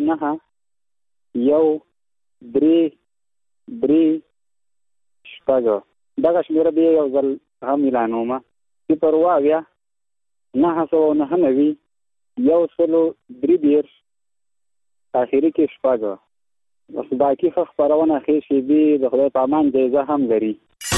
9 1 3 3 شپږ. دغه شمیره بیا یو ځل هم اعلانومه 0 999 1 آخري کې شپږ. بس باقي خبرونه خېشي دي د خدای په امان جایزه هم لري.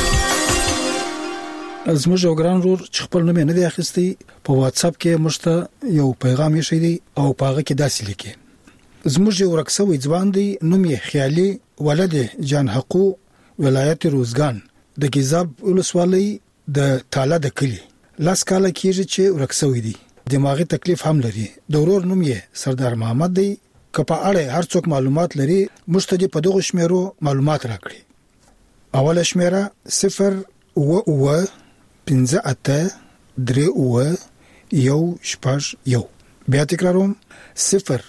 زموږ یو ګران ورور چې خپل نوم نه دی اخیستی په واتس اپ کې مشته یو پیغام یې شوی دی او پاغه کې داسې لیکي: زموږ یو رکسوي ځوان دی نوم یې خیالي ولد جان حقو ولایت روزګان د گیزاب ولسوالۍ د تاله د کلی لاس کاله کېږي چې رکسوي دی. دماغي تکلیف هم لري. د ورور نوم یې سردار محمد دی. کپا اړه هر څوک معلومات لري مشته په دغه شمیرو معلومات راکړي. اوله شمیره 0 15 3 1 بیا تکراروم 0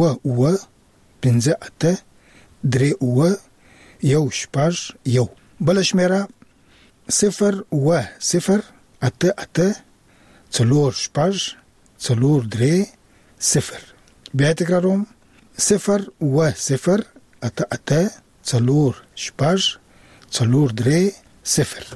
15 3 1 بل شمیره 0 8 4 3 بیا تکراروم 0 8 4 3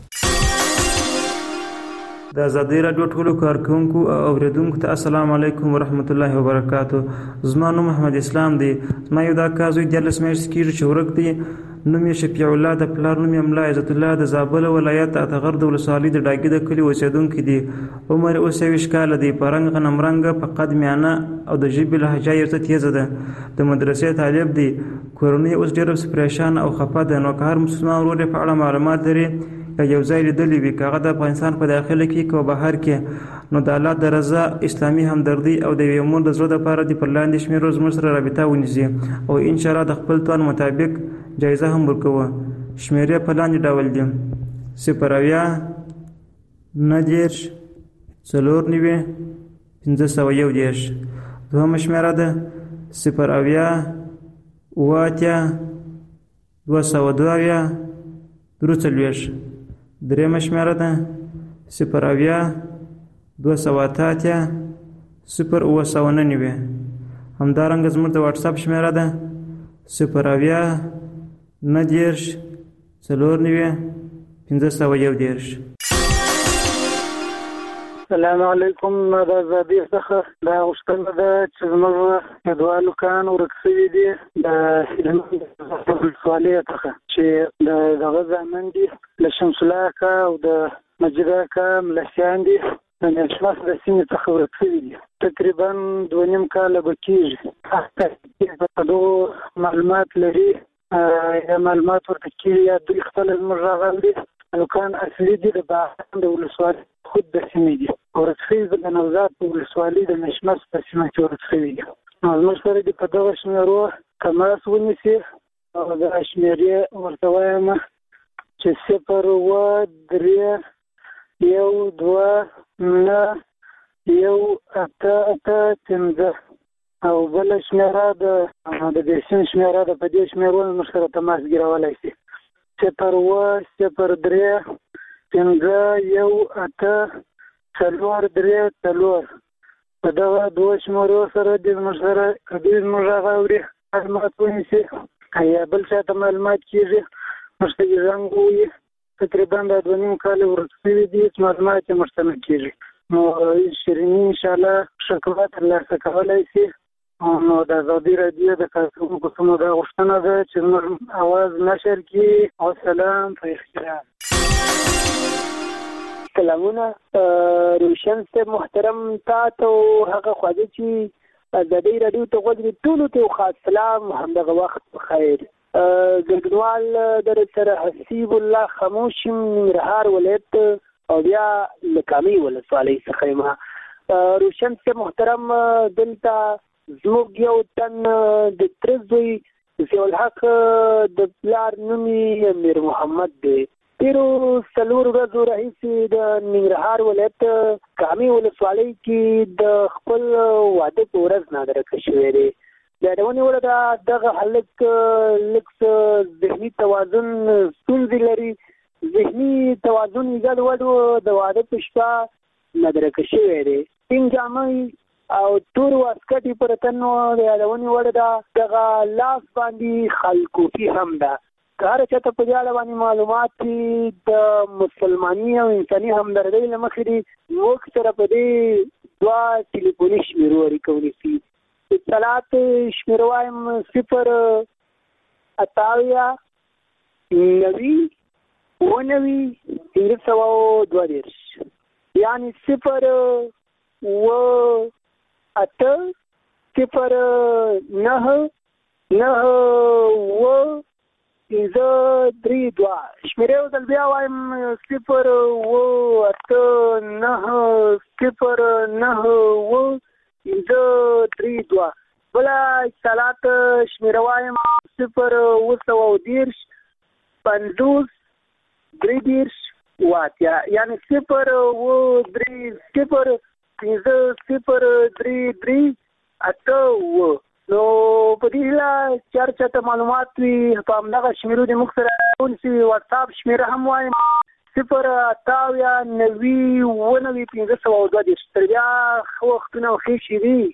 د آزادۍ راډیو ټولو کارکونکو او اوریدونکو ته السلام علیکم ورحمت الله وبرکاتہ. زما نوم محمد اسلام دی. زما یو دا کازوی د لسمیش کیږي چې ورک دی. نوم یې شفیع الله د پلار نوم یې ملا عزت الله د زابل ولایت اتغر د ولسوالۍ د ډاګي د کلی اوسیدونکو دی. عمر اوس 20 کال دی. پرنګ غنمرنګ په قد میانه او د ژبې لهجه یې ته تیزه ده. د مدرسې طالب دی. کورنۍ اوس ډېر پریشان او خفه ده. نو که هر مسلمان ورور په اړه معلومات لري یو ځای لیدلی وي کاغه د افغانستان په داخله کې کو بهر کې نو د الله د رضا اسلامي همدردي او د یو مون د زړه لپاره د پرلاندې شمیرو زموږ سره رابطه ونیسي او ان شاء الله د خپل توان مطابق جایزه هم ورکوه. شمیرې په لاندې ډول دي: 0 9 4 501. دوهم شمیره ده 0 202. درېمه شمیره ده 0 208 0 همدارنګه زموږ د واتس اپ شمیره ده 0 9 4 501. السلام علیکم. د آزادۍ څخه دا غوښتنه ده چې زموږ کډوالو کان ورکسوي دي د ولسوالۍ څخه چې دغه ځامن دي له شمس الله اکا او د مجید اکا ملسیان دي د نشماس د سیمې څخه ورکسوي دي. تقریبا 2.5 کاله به کېږي. په دغو معلومات لري یا معلومات ورته کېږي یا دوی خپله زموږ راغلي او کان اصلي دي د باغان د ولسوالۍ خود د سیمې دي. ورکسوي د نوزاد په ولسوالۍ د نشماس په سیمه کې ورکسوي دي. زموږ سره دي په دغه شمیرو تماس ونیسي او د شمیرې ورته وایم چې 0 3 1 2 9 1 8 5 او بل شمیره د دې شمیره د په دې شمیرو موږ سره تماس ګیرولای شي 0 3 5 1 8 4 په دغه دوه شمیرو سره د موږ سره کدی موږ راغوري معلومات ونیسي یا بل څه ته معلومات کیږي موږ ته زنګ وي تقریبا د 2.5 کال ورسېږي د معلومات مشتمل کیږي. نو شیرینی ان شاء الله شکر ترلاسه کولای شي. نو د آزادۍ راډیو د کارکونکو سمو دا غوښتنه ده چې موږ اواز نشر کړي. السلام په احترام. سلامونه روشن سے محترم تا ته هغه خواږه چې آزادۍ راډیو ته غوږ ټولو ته خاص سلام همدغه وخت بخیر. ګډونوال در سره حسیب الله خاموش ننګرهار ولایت او بیا لکامي ولسوالۍ څخه ما روشن سے محترم دلته زموږ یو تن د ترزوی ضیاء الحق د پلار نوم یې امیر محمد دی. تیرو څلور ورځو راهیسې د ننګرهار ولایت کامي ولسوالۍ کې د خپل واده په ورځ نادرکه شوی دی. د ونیوله دغه هلک لږ ذهني توازن ستونزې لري. ذهني توازن یې ګډوډ و. د واده په شپه نادرکه شوی دی. سپین جامه او تور واسکټي پر تنو د یادونې وړ ده. دغه لاس باندې خلکوفي هم ده. که هر چاته په دې اړه باندې معلومات د مسلماني او انساني همدردۍ له مخې دي، موږ سره په دې 2 ټلیفوني شمیرو اړیکه شي. اتصالات شمیرو وایم 0 اتاویا 90 19 342 یعنی 0 و 8 0 9 9 و 332 شمیرې ودل بیا وایم 0 و 8 9 0 9 و 332 بلا اتصالات شمیره وایم 0 و 110 50 3 واتیا یعنی 0 و 3 0 0 3 3 8 نو په دې هیله چرچا ته معلومات وي په همدغه شمیرو د موږ سره ونیسي. واتساپ شمیره هم وایم 0 اتاویا 90 19 522 تر بیا ښه وختونه او ښې شېبې.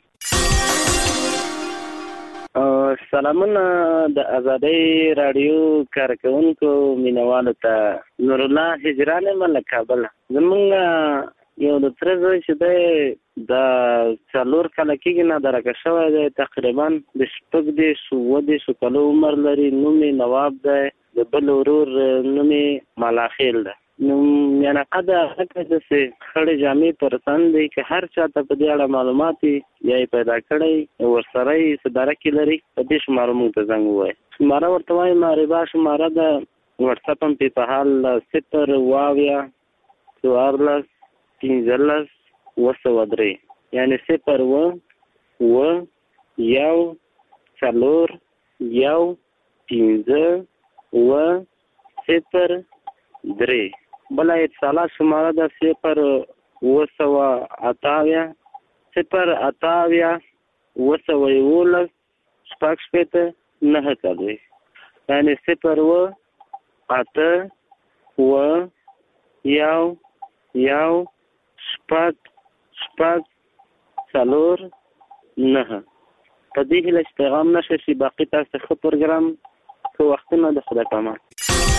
سلامونه د ازادۍ راډیو کارکونکو مینوالو ته. نور الله هجران له کابل. زمونږ یو د تره زوی چې دی د 4 کاله کېږي نه درکه شوی دی، تقریبا د 6 کالو عمر لري. نوم یې نواب دی، د بل ورور نوم یې مالاخیل دی. نو میانقه د هغه داسې خړې جامې پر تن دی که هر چا ته په دې اړه معلومات یا یې پیدا کړی ورسره یې څه درکې لري په دې شماره موږ ته زنګ ووایي. شماره ورته وایي معربه شماره ده. وټساپ هم پې په حال 0 واویا 14 15 203 یعنی 0 و 1 4 1 15 و 0 3. بله اتصالات شماره ده 0 و 8 0 8 و 11 شپږ 9 یعنی 0 و 8 و 1 شپږ 4 9. په دې هیله چې پیغام نشه شي. باقي تاسو ښه پروګرام ښه وختونه د خدای په امان.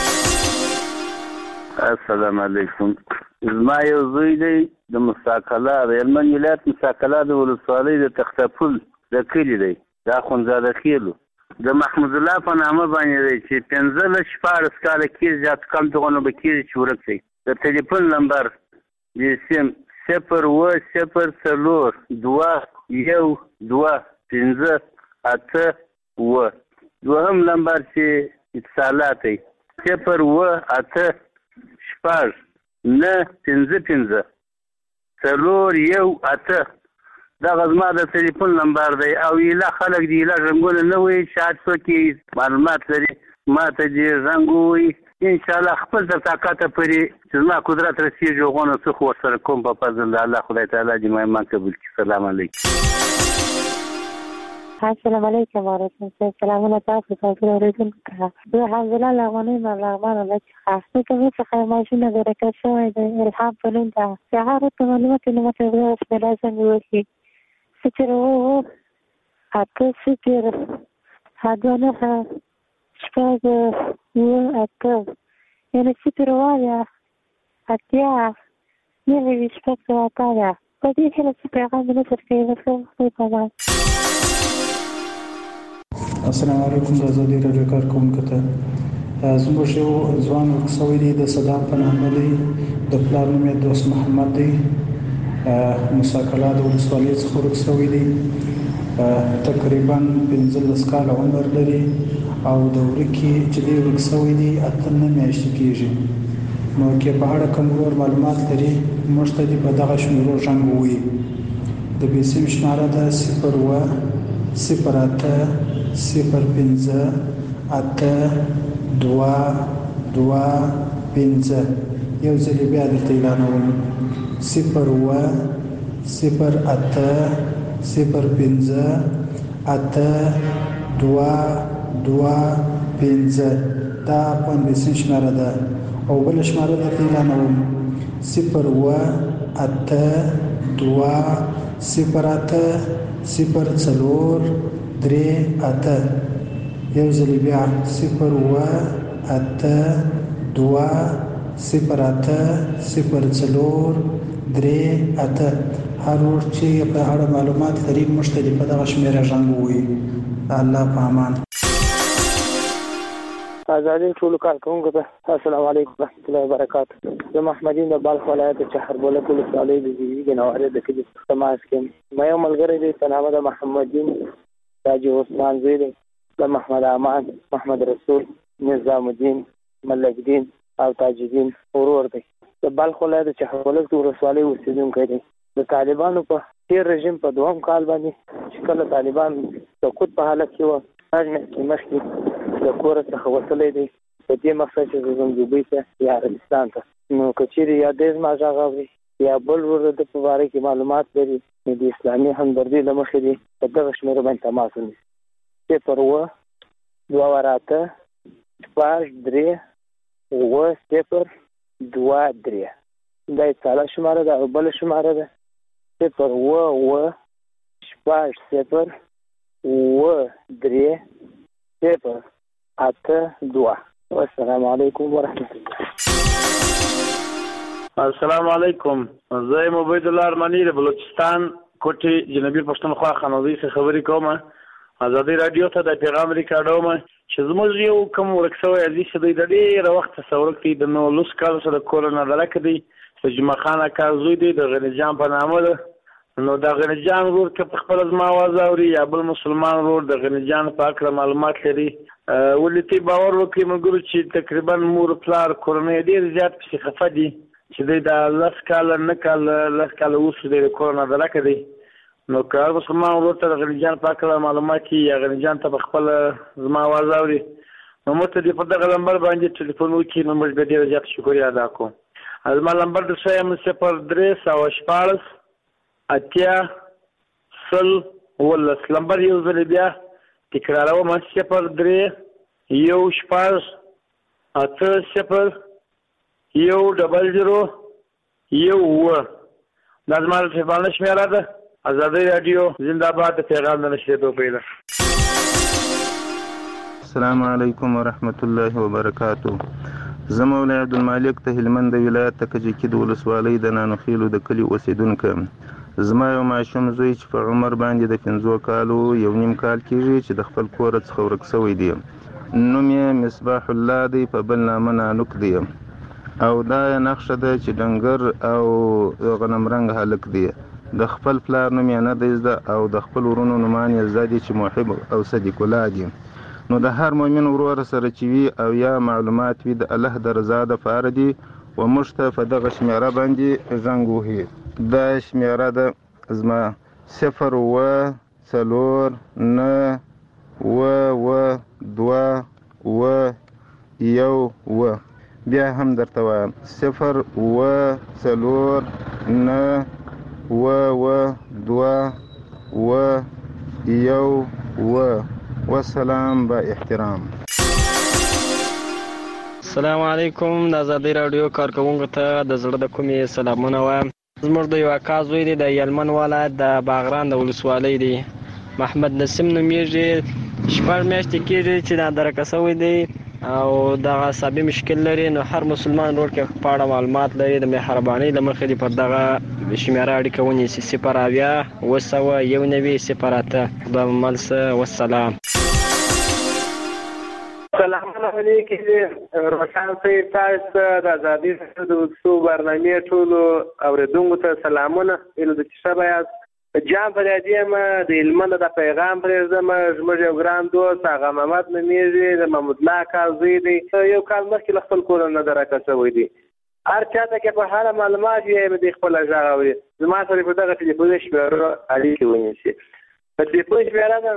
السلام علیکم. زما یو زوی دی د مساکله د هلمند ولایت مساکله د ولسوالۍ د تختپل د کلي دی، د اخندزاده خیلو د محمود الله په نامه باندې دی چې 15-14 کاله کېږي یا کم دغونه به کېږي چې ورک دی. د تلیفون نمبر د سیم 0 و 0 4 2 1 2 5 8 و. دوهم نمبر چې اتصالات دی 0 و 8 شپږ 9 5 4 1 8. دغه زما د تلیفون نمبر دی. او ایله خلک دی ایله رنګونه نه وایي چې هر څوک معلومات لري ما ته دې زنګ ووایي. انشاءالله خپل تر طاقته پورې چې زما قدرت رسېږي هغونه څه خو ورسره کوم په فضل د الله. خدای تعالی دې ما ایمان قبول کړي. سلام علیکم. السلام علیکم ورحمۃ اللہ. سلامونه تاسو ته اوریدونکو ته. زه الحمدلله له افغانۍ ملغمانه ده چې څه کومې څخه ماشینه د رکت شوی دی الهام په نوم ده. سهار ورته معلومات یې نه ماته بیا لازم وشي 0 و 8 0 9 شپږ 8 یعنی 0 وایا 8 9 شپږ 8. په دې هیله چې پیغام مې نشر کوي خدای په امان. السلام علیکم. د ازادۍ راډیو کارکونکو ته زموږ یو ځوان ورکسوی دی د صدام په نامه دی. د پلار نوم یې دوست محمد دی. مساکله د ولسوالۍ څخه ورکسوی دی. تقریبا 15 کاله عمر لري او د ورکې چې دی ورکسوی دی 8 میاشتې کېږي. نو کې په اړه کوم نور معلومات لري موږ ته دې په دغه شمیرو زنګ ووایي. د بیسیم شماره ده 0 و 0 8 0 5 8 2 2 5. یو ځل بیا درته اعلانوم 0 و 0 8 0 5 8 2 2 5. دا افغان بیسیم شماره ده. او بل شماره درته اعلانوم 0 و 8 2 یو ځل بیا 082080438 هر ور چې په اړه معلومات لري مشتري په دغه شمیره رنګ وي. الله په امان. آزادین ټول کارکونکو ته السلام علیکم ورحمۃ اللہ وبرکاتہ. زه محمدین د بلخ ولایت چهربولک ولسوالۍ د زیږی نواره د کلی تماس کې مې یو ملګری دی په نامه د محمدین تاج عثمان زوی دی د محمد امان محمد رسول نظام الدین ملک دین او تاج الدین ورور دی. د بلخ ولایت چهربولک ولسوالۍ اوسیدونکی دی. د طالبانو په تیر رژیم په دوام کال باندې چې کله طالبان سقوط په حالت کې و مخکې د کور څخه وتلی دی په دې مقصد چې زنجبۍ ته یا عربستان ته نو که چیرې یا د زما غږ اوري یا بل ورور د په باره کې معلومات لري نو د اسلامي همدردۍ له مخې دی په دغه شمېره باندې تماس ونیسي 0-2-8-2-3-9-0-2-3 دا یې ساده شماره ده او بله شماره ده 0-2-8-2-3-9-0-2-8-2. والسلام علیکم ورحمۃ الله. السلام علیکم. زه یم عبید الله ارمانی د بلوچستان کوټې جنوبي پښتونخوا خانوزۍ څخه خبرې کوم. ازادي رادیو ته د پیغام ریکارډوم چې زموږ یو کوم ورک شوی عزیز دی د ډېره وخت څخه ورک دی د 19 کالو سره کورونه درک دی د جمعه خان اکا زوی دی د غني جان په نامه ده. نو د غني جان ورور که په خپل زما आवाज اوري یا بل مسلمان ورور د غني جان په اړه معلومات لري ولې باور وکړي موږ چې تقریبا مور پلار کورونه ډېر زیات په خفه دي چې د 10 کال نه کال 10 کال اوس د کورونه درک دی. نو که مسلمان ورور ته د غني جان په اړه معلومات یا غني جان ته په خپل زما आवाज اوري نو موږ ته په دغه نمبر باندې ټلیفون وکړي نو موږ به ډېر زیات شکریا ادا کوو. زما نمبر د شایم 0314 اتیا سل ولس نمبر یو ځل بیا تکراروم 03-8-0-0-1 دا زما د تلیفون شمیره ده. ازادي رادیو زنده باد. پیغام د نشریدو پیدا. السلام علیکم ورحمت الله وبرکاتہ. زه مولوی عبدالمالک ته هلمند ولایت ته کجکي د ولسوالۍ د نانوخیلو د کلي اوسیدونکی. زما یو ماشوم زوی چې په عمر باندې د 15 کالو یو نیم کال کېږي چې د خپل کور څخه ورک شوی دی. نوم یې مصباح الله دی په بل نامه نانوک دی او دا نقشه ده چې ډنګر او غنمرنګ هلک دی. د خپل پلار نوم یې نه دی زده او د خپل ورونو نومان یې زده دي چې محب او صدیق الله دي. نو د هر مؤمن ورور سره چې وي او یا معلومات وي د الله د رضا دپاره دي و موږ ته په دغه شمیره باندې زنګ وهي. دا شمیره ده زما 0-4-9-2-1 بیا هم درته وایم 0-4-9-2-1 والسلام با احترام. السلام علیکم. د ازادي رادیو کارکونکو ته د زړه د کومې سلامونه وایم. زموږ د یو اکا زوی دی د یلمن ولایت د باغران د ولسوالۍ دی. محمد نسیم نومیږي. 6 میاشتې کېږي چې نادرکه شوی دی او دغه عصبي مشکل لري. نو هر مسلمان ورور کې په اړه معلومات لري د مهربانۍ له مخې پر دغه شمیره اړیکه ونیسي 0-2-1-0-8. خدای ملسه والسلام. سلام علیکم. روشن صاحب تاسو د ازادي رادیو د وڅو برنامې ټولو اوریدونکو ته سلامونه. اله د شبا جام پر دې ما د هلمند د پیغام پرېږدم. زموږ یو ګران دوست هغه محمد نومیږي د محمود الله کاظمی دی. یو کال مخکې له خپل کور نه درکه شوی دی. هر چاته کې په هر معلومات یې د خپل ځای اوري. زما سره په دغه ټلیفون شمیره اړیکه ونیسي. په ټلیفون شمیره ده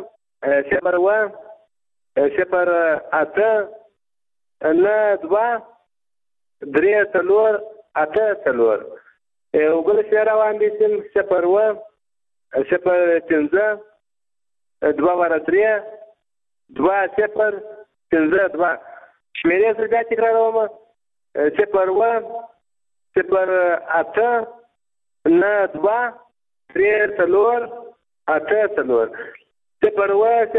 0-1-8-2-3-4 وګل شمیره باندې 0-2-3-2-0-5-2 شمیره زه بیا تکراروم 0-1-8-2-3-4 3 8 0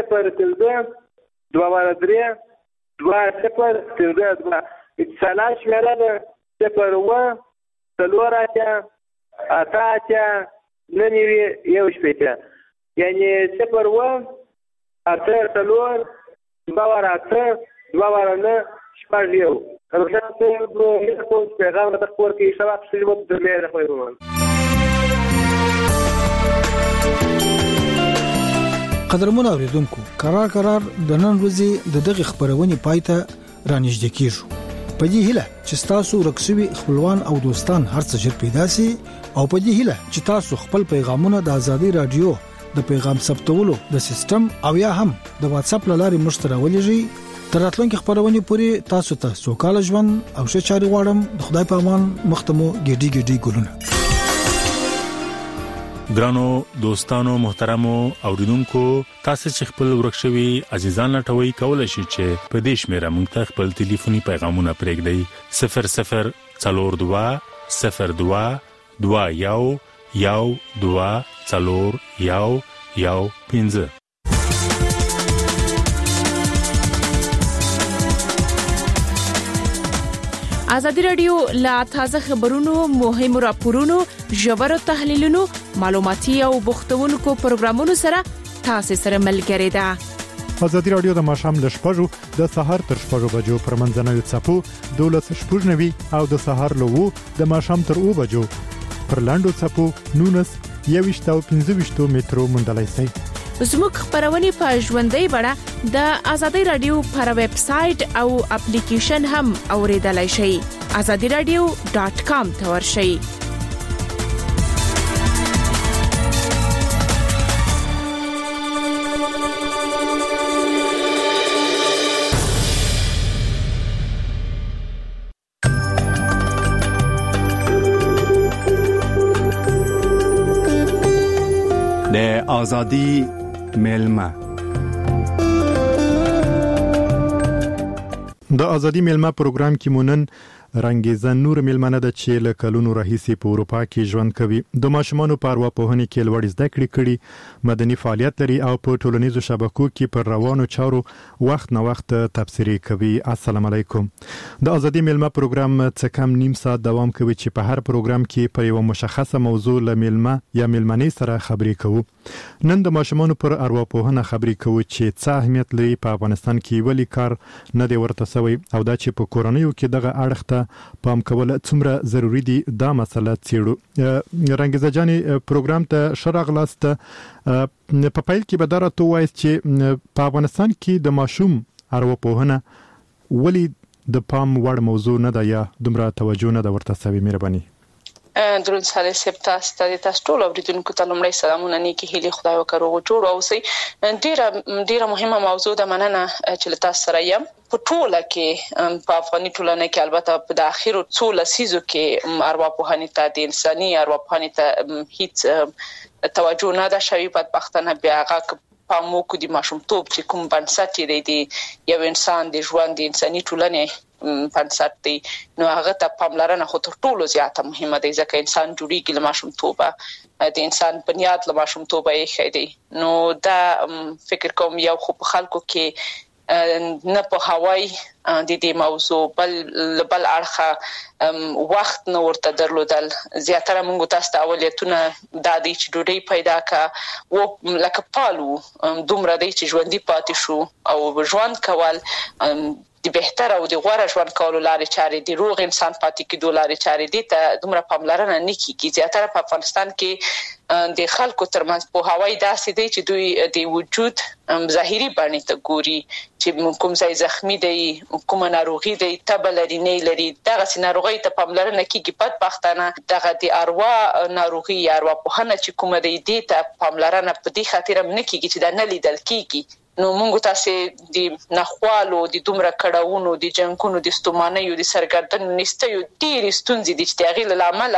2 اتصالات شمیره ده 0 3 8 9 یعنی 0 8 3 2 9 شپږ پیغام د خپل کې سبق شروع د مېره خوښوم. قدرمن اوریدونکو قرار د نن ورځې د دغه خبرونه پایته رانیږدې کیږو. په دې هیله چې تاسو رکسوي خپلوان او دوستان هرڅه ژر پیدا سي او په دې هیله چې تاسو خپل پیغامونه د ازادي رادیو د پیغام ثبتولو د سیستم او یا هم د واتس اپ لارې مشترک ولېږئ. تر راتلونکي خبرونه پورې تاسو ته سوکاله ژوند او ښه چاري غواړم. د خدای په امان مختمو ګډي ګلونه. ګرانو دوستانو محترمو اوریدونکو تاسو چې خپل ورکشوي عزیزان لټوي کولای شئ چې په دې شمیره موږ ته خپل ټلیفوني پیغامونه پرېږدئ 0042 02 21 12 4 15. ازادي رادیو لا تازه خبرونو مهمو راپورونو ژورو تحلیلونو معلوماتي او بوختونکو پروګرامونو سره تاسو سره ملګری ده. ازادي رادیو د ماښام ل 6:00 د سحر تر 6:00 بجو پر منځنوي څپو 12:90 او د سحر ل 2 د ماښام تر 2 بجو پر لاندو څپو 19 او 15 مترو مندلای سي. زموږ خبرونه په ژوندۍ بڼه د ازادي رادیو پر ویب سټ او اپلیکیشن هم اوریدلای شئ. azadiradio.com ته ورشئ. د ازادي میلمه د ازادي میلمه پروګرام کې مونن رنګیزه نور میلمنه د چې له کلونو راهیسې په اروپا کې ژوند کوي. د ماشومانو په ارواپوهنې کې لوړ زده کړې کړي، مدني فعالیت لري او په ټولنیزو شبکو کې پر روانو چارو وخت نه وخت تبصرې کوي. السلام علیکم. د ازادي میلمه پروګرام څه کم نیم ساعت دوام کوي چې په هر پروګرام کې پر یو مشخصه موضوع له میلمه یا میلمنې سره خبرې کوو. نن د ماشومانو پر ارواپوهنه خبرې کوو چې څه اهمیت لري په افغانستان کې، ولی کار نه دی ورته سوی او دا چې په کورنیو کې دغه اړخ ته پام کول څومره ضروری دي دا مسله څېړو. رنګیزه جاني پروګرام ته شرغلاست په پیل کې به دا راته وایي چې په افغانستان کې د ماشوم ارواپوهنه ولی د پام وړ موضوع نه ده یا دومره توجه نه ده ورته سوی. مهرباني. درود سره سپتاس ته تاسو ټول اوریدونکو ته لومړی سلامونه نیکی هیلي خدای وکړو جوړ اوسئ. ډیره مهمه موضوع ده. مننه چې تاسو سره یم. په ټوله کې په افغاني ټولنه کې البته په د اخیرو څو لسیزو کې ارواپوهنې ته د انساني ارواپوهنې ته هیڅ توجه نه ده شوی. بدبختانه بیا هغه پامو کو د ماشومتوب چې کوم بنسټ دی یو انسان د ژوند د انساني ټولنې بنسټ دی، نو هغه ته پاملرنه خو تر ټولو زیاته مهمه ده ځکه انسان جوړیږي له ماشومتوبه، د انسان بنیاد له ماشومتوبه یې ښه دی. نو دا فکر کوم یو خو په خلکو کې نه په هوای د دې موضوع بل اړخه وخت نه ورته درلودل. زیاتره موږ تاسو ته اولتونه د دې چې ډوډۍ پیدا کا و لکه پالو دومره دی چې ژوندۍ پاتې شو او ژوند کول د بهتر او د غوړه ژوند کولو لارې چارې دي، روغ انسان پاتې کېدو لارې چارې دي ته دومره پاملرنه نه کیږي. زیاتره په افغانستان کې د خلکو ترمنځ په هوای داسې دی چې دوی د وجود ظاهري بڼې ته ګوري چې کوم ځای زخمی دی، کوم ناروغي دی، تبه لري نه لري، دغه ناروغي ته پاملرنه کیږي. بدبختانه دغه د اروا ناروغي یا ارواپوهنه چې کوم دی دې ته پاملرنه په دې خاطر نه کیږي چې دا نه لیدل کیږي نو موږ تاسو د نخوالو د دومره کډاونو د جنگونو د ستومانیو د سرګردن نستیو ډېر ستونزې د چتاغي لامل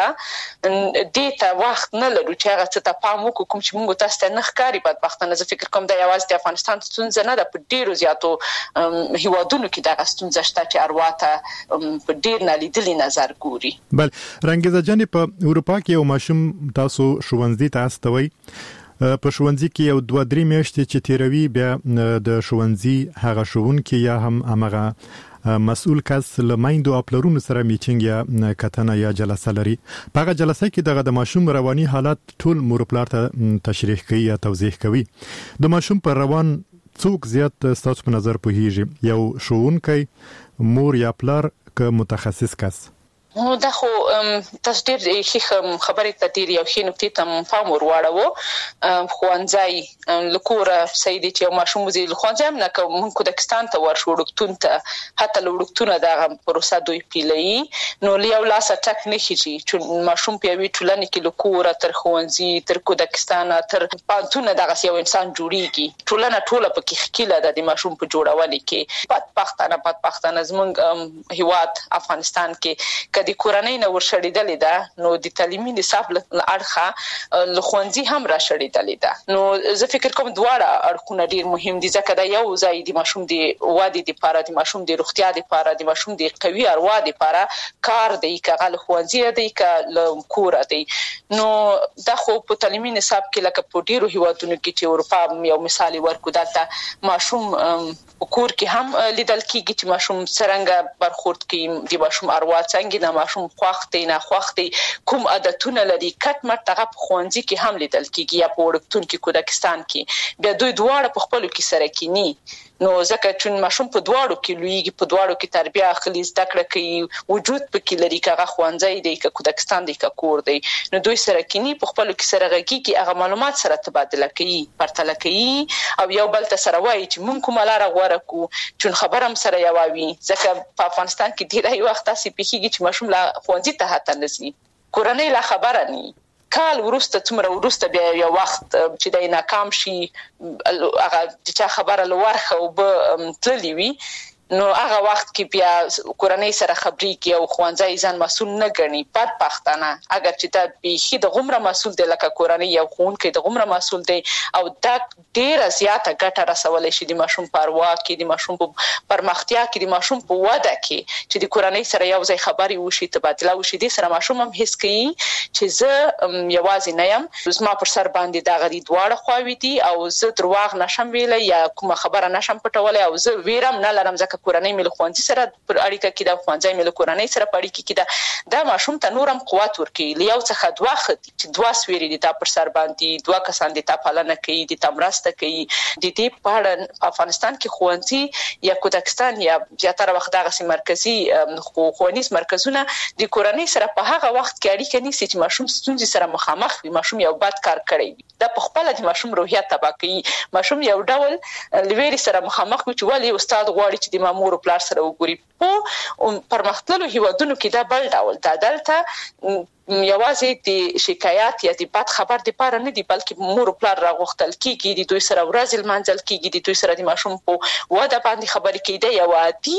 د ته وخت نه لرو چې هغه څه ته پام وکړو کوم چې موږ تاسو ته نه ښکاری بدبختانه زه فکر کوم د یوازې د افغانستان ستونزه نه ده په ډیرو زیاتو هیوادونو کې دا ستونزه شته چې ارواته په ډیر نالیدلي نظر ګوري. بل رنګیزه جان په اروپا کې یو ماشوم تاسو ښوونځي ته استوي په ښوونځي کې یو 2-3 میاشتې چې تیروي بیا د ښوونځي هغه ښوونکي یا هم هغه مسؤل کس لمایندو خپلونو سره میټینګ یا کتنه یا جلسه لري. په هغه جلسه کې دغه د ماشوم رواني حالت ټول مور پلار ته تشریح کوي یا توضیح کوي. د ماشوم پر روان څوک زیات ستاسو په نظر پوهیږي، یو ښوونکی، مور یا پلار که متخصص کس؟ نو دا خو تاسو ډېر ښه خبرې ته ډېر یو ښه نکتې ته پام ورواړو. ښوونځی لکوره صحیح دی چې یو ماشوم وزي ښوونځی هم نه کوم موږ کودکستان ته ورشو وړکتون ته حتی وړکتونه دا پروسه دوی پیلوي نو یو لاس ټک نه کیږي چې ماشوم په یوې ټولنې کې لکوره تر ښوونځي تر کودکستان تر پانتونه دغه یو انسان جوړیږي ټولنه ټوله پکې خکیله ده د ماشوم په جوړولو کې بدبختانه زموږ هیواد افغانستان کې د کورنۍ نه ورشړېدلې ده نو د تعلیمي نصاب اړخه لخوندي هم را شړېدلې ده. نو زه فکر کوم دواړه اړخونه ډیر مهم دي ځکه دا یو ځای د ماشوم د وادي لپاره د ماشوم د روغتیا لپاره د ماشوم د قوي اروا لپاره کار دی کغه لخوندي دی ک کور دی. نو دا خو په تعلیمي نصاب کې لکه په ډیرو هیوادونو کې چې اروپا یو مثال ورکو دلته ماشوم کور کې هم لیدل کیږي چې ماشوم څنګه برخورد کوي د ماشوم اروا څنګه ماشوم خوښتي نه خوښتي کوم عادتونه لري کټ مټ هغه په ښوونځي کې هم لیدل کیږي یا په وړکتون کې کودکستان کې بیا دوی دواړه په خپل کې سره کینی نو ځکه چې ماشوم په دواړو کې لویږي په دواړو کې تربیه اخلي زده کړه کوي وجود پکې لري کغه ښوونځي دی ک کودکستان دی ک کور دی نو دوی سره کینی په خپل کې سره غږی کې هغه معلومات سره تبادله کوي پرتله کوي او یو بل ته سره وایي چې مونږ کومه لار غوړه کو چې خبرم سره یووي ځکه په افغانستان کې ډیری وخت تاسو پیخیږي چې ماشوم لا ښوونځي ته هته نسی کورنۍ لا خبره ني کال ورسته څومره ورسته بیا یو وخت چې د ناکام شي هغه چې خبره لورخه او به تللی وي نو هغه وخت کې بیا کورنۍ سره خبري کې او خوانځي ځان مسؤل نه ګڼي بدبختانه اگر چې دا به د غمره مسؤل دی لکه کورنۍ یو خون کې د غمره مسؤل دی او دا ډیره زیاته ګټه رسول شي د ماشوم پروا کې د ماشوم په پرمختیا کې د ماشوم په وده کې چې د کورنۍ سره یو ځای خبري وشي تبادله وشي د سره ماشوم هم هیڅ کوي چې زه یوازې نه يم زما پر سر باندې دا غدي دواړه خواوي دي او زه درواغ نشم ویلای یا کومه خبره نشم پټولای او زه ویرم نه لرم ځکه کورنۍ مل خوانځي سره پر اړیکه کې د خوانځي مل کورنۍ سره په اړیکه کې دا ماشوم ته نورم قوت ورکوي لیاو څخه دوه خت چې دوه سویری دي تا پر سر باندې دوه کسان دي تا پالنه کوي دي تمرسته کوي د دې په افغانستان کې خوانځي یا کودکستان یا زیاتره وخت دغه مرکزی خوانیز مرکزونه د کورنۍ سره په هغه وخت کې اړیکه نیسي چې ماشوم ستونزې سره مخامخ وي ماشوم یو بد کار کړی دا په خپل د ماشوم روحیه تباہ کوي ماشوم یو ډول لویری سره مخامخ وي چې ولی استاد غواړي چې د مامور پلار سره وګوري په پرمختللو هیوادونو کې دا بل ډول دا دلته یوازې د شکایت یا د بد خبر د پاره نه دی بلکې مور پلار راغختل کیږي د دوی سره ورځ المنځل کیږي د دوی سره د ماشوم په واده باندې خبرې کیده یو عادي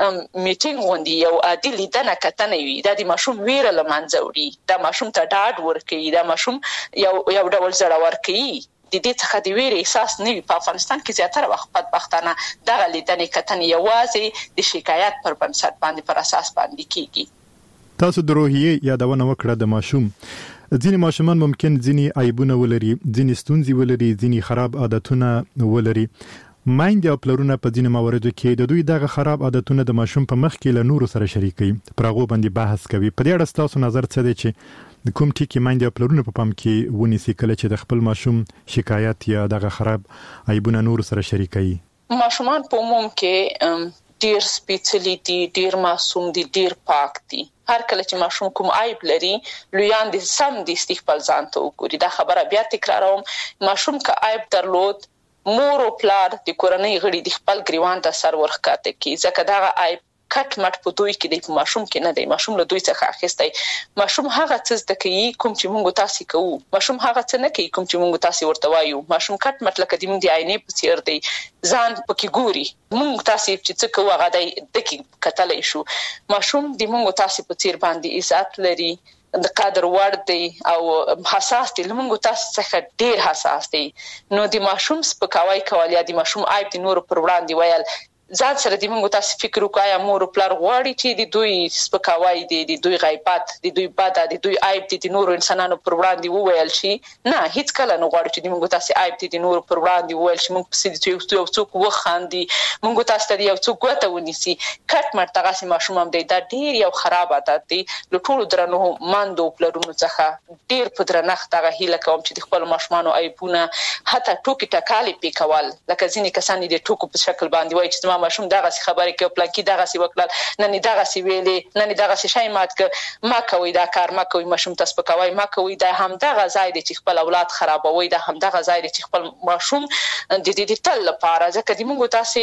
میټینګ غونډي یو عادي لیدنه کتنه وي دا د ماشوم ویره لمنځوري دا ماشوم ته ډاډ ورکوي دا ماشوم یو ډول زړه ورکوي د دې څخه د ویرې احساس نه وي په افغانستان کې زیاتره وخت بدبختانه دغه لیدنې کتنې یوازې د شکایت پر بنسټ باندې پر اساس باندې کیږي. تاسو د روحیې یادونه وکړه د ماشوم ځینې ماشومان ممکن ځینې عیبونه ولري ځینې ستونزې ولري ځینې خراب عادتونه ولري مایند او پلرونه په ځینې مواردو کې د دوی دغه خراب عادتونه د ماشوم په مخ کې له نورو سره شریکوي پر هغه باندې بحث کوي په دې اړه تاسو نظر څه دی چې د کوم ټکی مایند او پلرونه په پام کې ونیسي کله چې د خپل ماشوم شکایت یا دغه خراب عیبونه نورو سره شریکوي ماشومان په عموم کې ډیر سپیڅلی دي ډیر معصوم دي ډیر پاک دي هر کله چې ماشوم کوم عیب لري لویان دي سم دي استقبال ځان ته وګوري دا خبره بیا تکراروم ماشوم کا عیب درلود مور او پلار د کورنۍ غړي د خپل ګریوان ته سر ورخکاته کی ځکه دا عیب کټ مټ په دوی کې د ماشوم کې نه دی. ماشوم له دوی څخه اخیستی. ماشوم هغه څه زده کوي کوم چې موږ تاسو کوو. ماشوم هغه څه نه کوي کوم چې موږ تاسو ورته وایو. ماشوم کټ مټ لکه د موږ د عینې په څیر دی، ځان پکې ګوري. موږ تاسو چې څه کوو هغه د کې کتلای شو. ماشوم د موږ تاسو په څیر باندې عزت لري، د قدر وړ دی او حساس دی. موږ تاسو څخه ډیر حساس دی. نو د ماشوم سپکاوی کول یا د ماشوم عیب د نور پر وړاندې ویل، ځان سره د موږ تاسو فکر وکړئ مور پلار غواړي چې د دوی سپکاوی دي، د دوی غیبت، د دوی بد، د دوی عیب د نور انسانانو پر وړاندې وویل شي. نه، هیڅ کله نه غواړي چې د موږ تاسو عیب د نور پر وړاندې وویل شي. موږ پسې یو څوک وخاندي، موږ تاسو ته یو څوک ګوته ونیسي. کټ مټ دغه ماشوم هم دی. دا ډیر یو خراب عادت دی. له ټولو درنو ماندو پلرونو څخه ډیر په درنښت دغه هیله کوم چې د خپل ماشومانو عیبونه حتی ټوکې ټکالې پې کول، لکه ځینې کسان د ټوکو په شکل باندې وایي چې ماشوم دغه خبرې کوي، پلانکی دغه سی وکړل، نن دغه سی ویلې، نن دغه سی شای مات ک ما کوي، دا کار ما کوي، ماشوم تاسو په کوي ما کوي. دا هم دغه ځای دی چې خپل اولاد خرابوي. دا هم دغه ځای دی چې خپل ماشوم د دې تل لپاره ځکه د موږ تاسو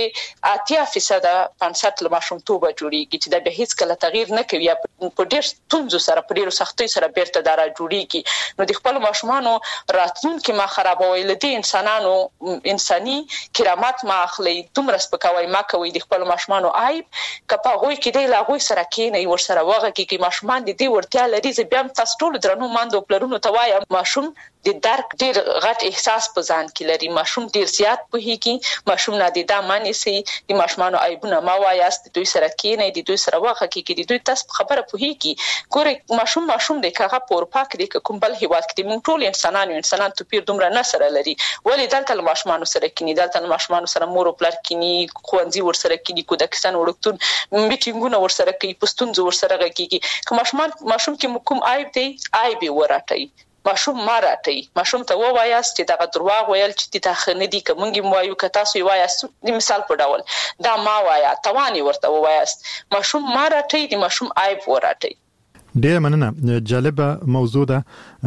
80% 50 له ماشوم توبه جوړیږي چې دا به هیڅ کله تغییر نه کوي. په ډېر ستونزو سره په ډېر سختۍ سره بیرته دارا جوړیږي. نو د خپل ماشومانو راتلونکي ما خرابوي. لدی انسانانو انساني کرامت ما اخلي. دومره سپکاوي ما کوي. د خپل ماشومانو عیب کپا غوي کې دی لاغوي سره کینې ور سره وغه کې ماشومان د دې ورتیا لري. زه بیا تاسو ټول درنو ماندو پلرونو ته وایم ماشوم د درک ډیر غټ احساس په ځان کې لري. ماشوم ډیر زیات پوهیږي. ماشوم نه د دامن سي د ماشومانو عیبونه ما وایاست دوی سره کینې د دوی سره وغه کې د دوی تاسو خبره پوهیږي. ګوره ماشوم د کاغه پور پاک دی کوم بل هیواد کې موږ ټول انسانان توپیر دومره نه سره لري. ولی دلته ماشومان سره کینی، دلته ماشومان سره مور او پلار کینی، خوندې ور سره کینی، کودکستان وړکتون میټینګونه ور سره کوي، پستونځ ور سره کوي. که ماشوم کې کوم عیب دی عیب وراتای. ماشوم ماراتای. ماشوم ته ووایاست چې دا دروغ ویل چې تا خنه دي کومګي موایو که تاسو وایاست د مثال په ډول دا ما وایا توانی ورته وایاست. ماشوم ماراتای د ماشوم عیب وراتای. ډیر مننه. جالبه موضوع ده.